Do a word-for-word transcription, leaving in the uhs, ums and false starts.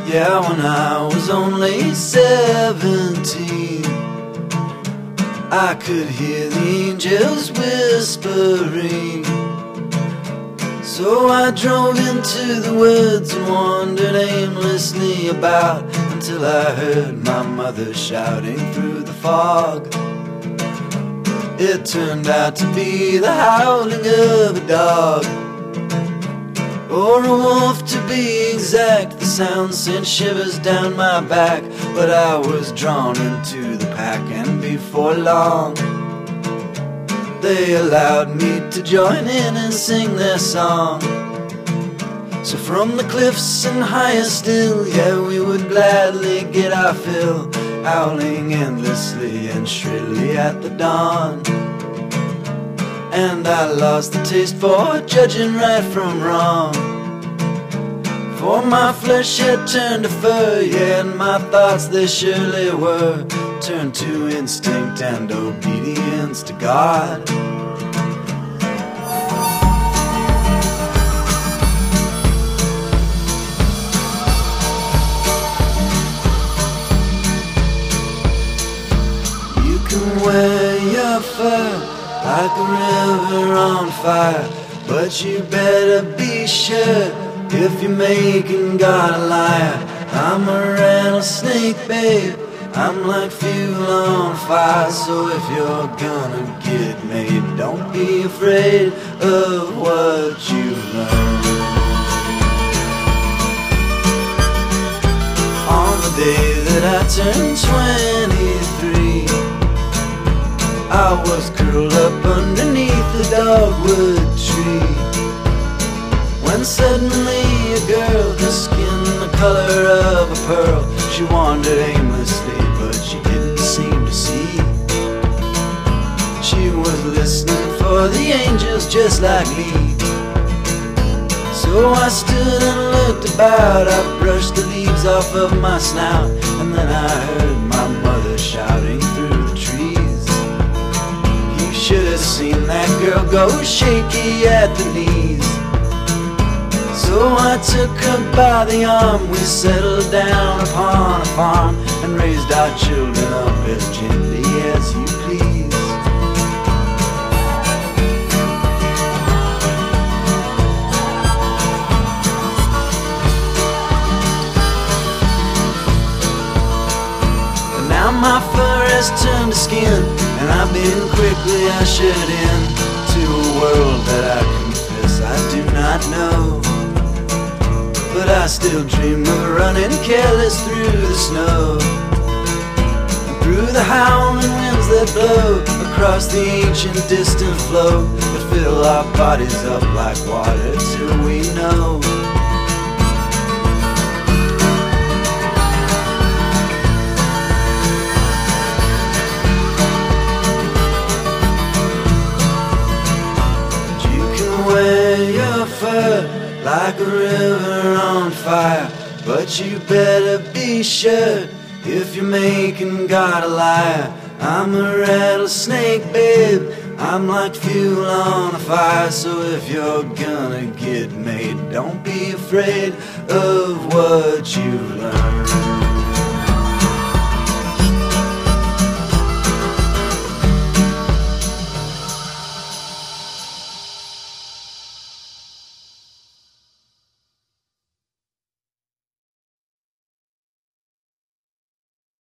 Yeah, when I was only seventeen, I could hear the angels whispering. So I drove into the woods and wandered aimlessly about until I heard my mother shouting through the fog. It turned out to be the howling of a dog, or a wolf to be exact. The sound sent shivers down my back, but I was drawn into the pack, and before long they allowed me to join in and sing their song. So from the cliffs and higher still, yeah, we would gladly get our fill, howling endlessly and shrilly at the dawn. And I lost the taste for judging right from wrong, for my flesh had turned to fur, yeah, and my thoughts they surely were turned to instinct and obedience to God. You can wear your fur like a river on fire, but you better be sure if you're making God a liar. I'm a rattlesnake, babe, I'm like fuel on fire. So if you're gonna get made, don't be afraid of what you learn. On the day that I turned twenty-three, I was curled up underneath the dogwood tree, when suddenly a girl, her skin the color of a pearl, she wandered aimlessly, but she didn't seem to see. She was listening for the angels just like me. So I stood and looked about, I brushed the leaves off of my snout, and then I heard my mother shouting through the trees. You should have seen that girl go shaky at the knees. So I took her by the arm, we settled down upon a farm, and raised our children up as gently as you please. But now my fur has turned to skin, and I've been quickly ushered in to a world that I confess I do not know. But I still dream of running careless through the snow, and through the howling winds that blow across the ancient distant flow, that fill our bodies up like water till we know. But you can wear your fur like a river on fire, but you better be sure if you're making God a liar. I'm a rattlesnake, babe, I'm like fuel on a fire. So if you're gonna get made, don't be afraid of what you learn.